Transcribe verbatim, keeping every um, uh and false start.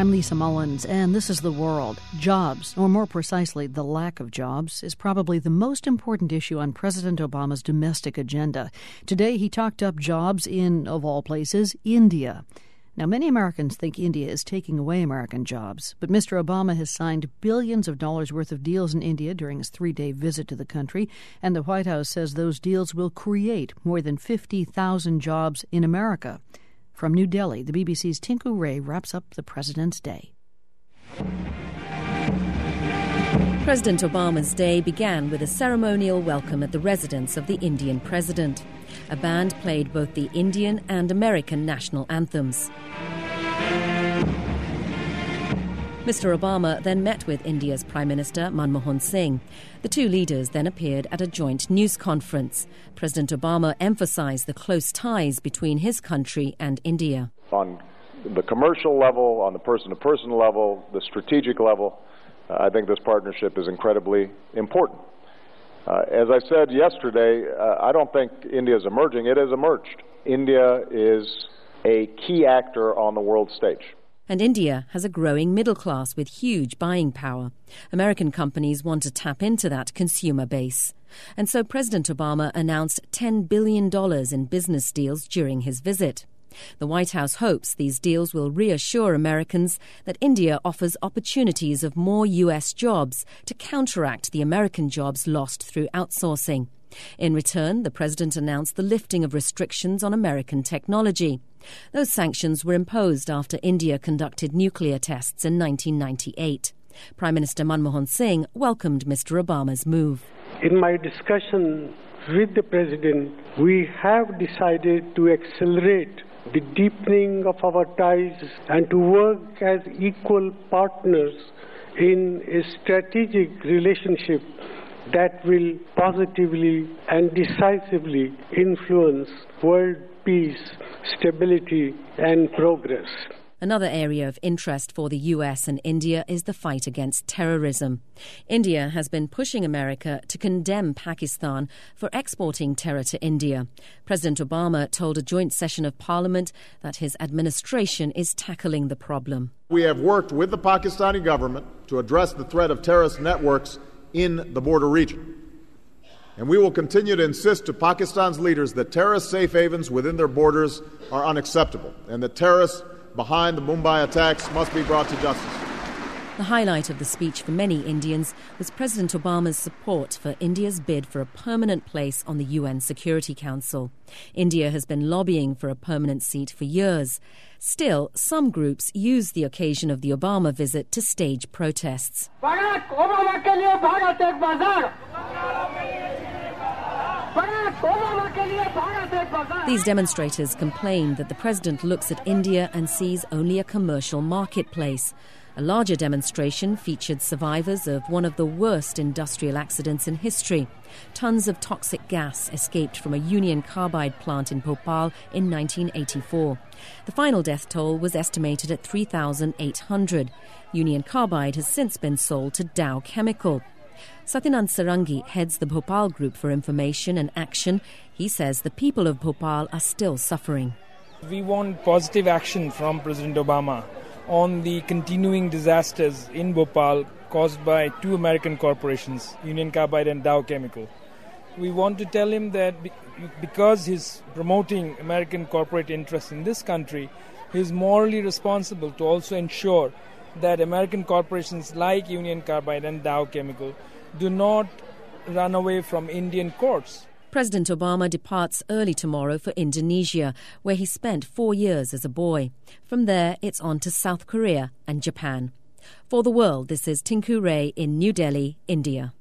I'm Lisa Mullins, and this is The World. Jobs, or more precisely, the lack of jobs, is probably the most important issue on President Obama's domestic agenda. Today, he talked up jobs in, of all places, India. Now, many Americans think India is taking away American jobs, but Mister Obama has signed billions of dollars worth of deals in India during his three-day visit to the country, and the White House says those deals will create more than fifty thousand jobs in America. From New Delhi, the B B C's Tinku Ray wraps up the President's Day. President Obama's day began with a ceremonial welcome at the residence of the Indian president. A band played both the Indian and American national anthems. Mister Obama then met with India's Prime Minister Manmohan Singh. The two leaders then appeared at a joint news conference. President Obama emphasized the close ties between his country and India. On the commercial level, on the person-to-person level, the strategic level, uh, I think this partnership is incredibly important. Uh, as I said yesterday, uh, I don't think India is emerging. It has emerged. India is a key actor on the world stage. And India has a growing middle class with huge buying power. American companies want to tap into that consumer base. And so President Obama announced ten billion dollars in business deals during his visit. The White House hopes these deals will reassure Americans that India offers opportunities of more U S jobs to counteract the American jobs lost through outsourcing. In return, the president announced the lifting of restrictions on American technology. Those sanctions were imposed after India conducted nuclear tests in nineteen ninety-eight. Prime Minister Manmohan Singh welcomed Mister Obama's move. In my discussion with the president, we have decided to accelerate the deepening of our ties and to work as equal partners in a strategic relationship that will positively and decisively influence world peace, stability, and progress. Another area of interest for the U S and India is the fight against terrorism. India has been pushing America to condemn Pakistan for exporting terror to India. President Obama told a joint session of Parliament that his administration is tackling the problem. We have worked with the Pakistani government to address the threat of terrorist networks in the border region. And we will continue to insist to Pakistan's leaders that terrorist safe havens within their borders are unacceptable and that terrorists behind the Mumbai attacks must be brought to justice. The highlight of the speech for many Indians was President Obama's support for India's bid for a permanent place on the U N Security Council. India has been lobbying for a permanent seat for years. Still, some groups use the occasion of the Obama visit to stage protests. These demonstrators complain that the president looks at India and sees only a commercial marketplace. A larger demonstration featured survivors of one of the worst industrial accidents in history. Tons of toxic gas escaped from a Union Carbide plant in Bhopal in nineteen eighty-four. The final death toll was estimated at three thousand eight hundred. Union Carbide has since been sold to Dow Chemical. Satyanand Sarangi heads the Bhopal Group for Information and Action. He says the people of Bhopal are still suffering. We want positive action from President Obama on the continuing disasters in Bhopal caused by two American corporations, Union Carbide and Dow Chemical. We want to tell him that because he's promoting American corporate interests in this country, he's morally responsible to also ensure that American corporations like Union Carbide and Dow Chemical do not run away from Indian courts. President Obama departs early tomorrow for Indonesia, where he spent four years as a boy. From there, it's on to South Korea and Japan. For The World, this is Tinku Ray in New Delhi, India.